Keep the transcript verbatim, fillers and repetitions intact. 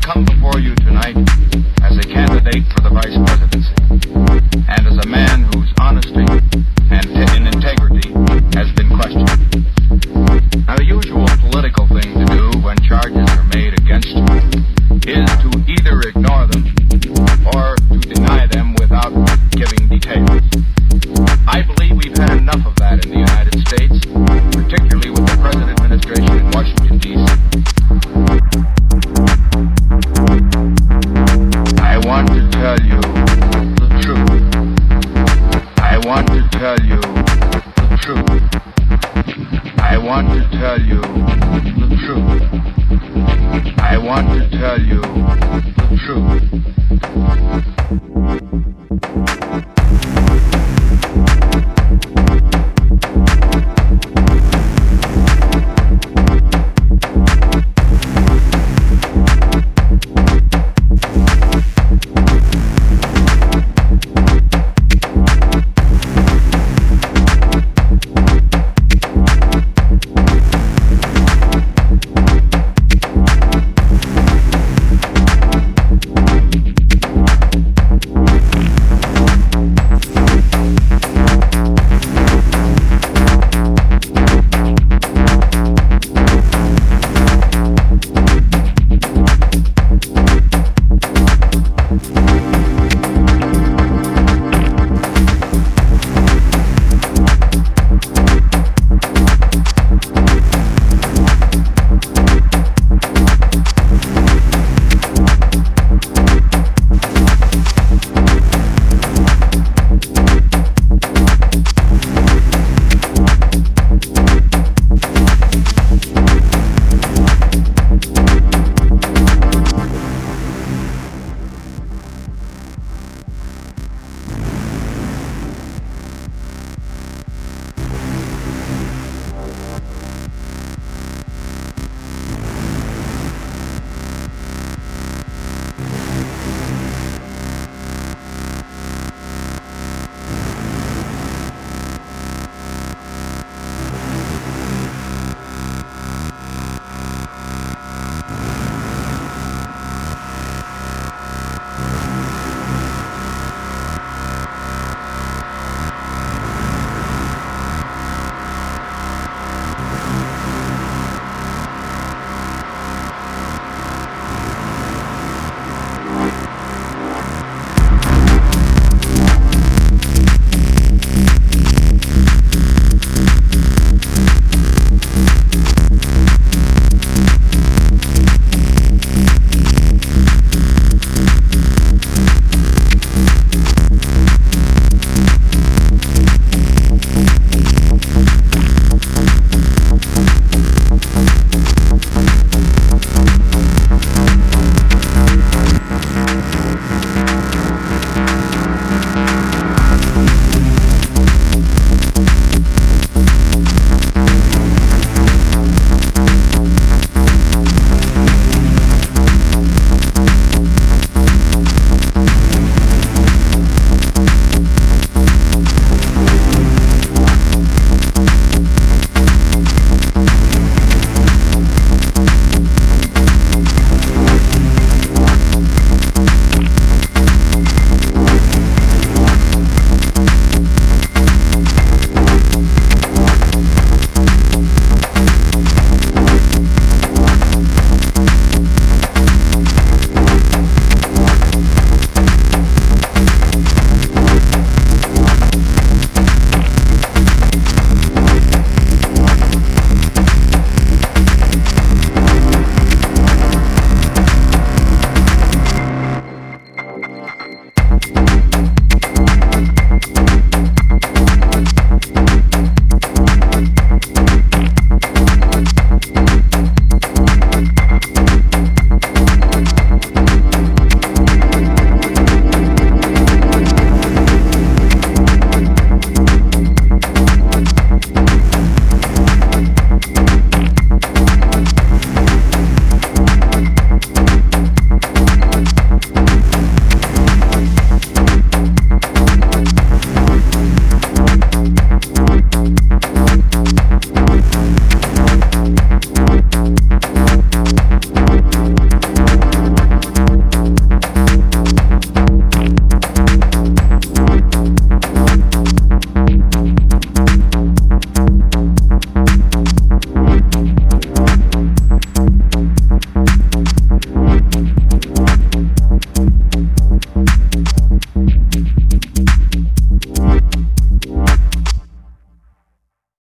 come before you tonight as a candidate for the vice presidency, and as a man whose honesty and in integrity has been questioned. Now, the usual political thing to do when charges are made against you is to either ignore them or to deny them without giving details. I believe we've had enough of that in the United States, particularly with the present administration in Washington, D C I want to tell you the truth. I want to tell you the truth. I want to tell you the truth. I want to tell you the truth.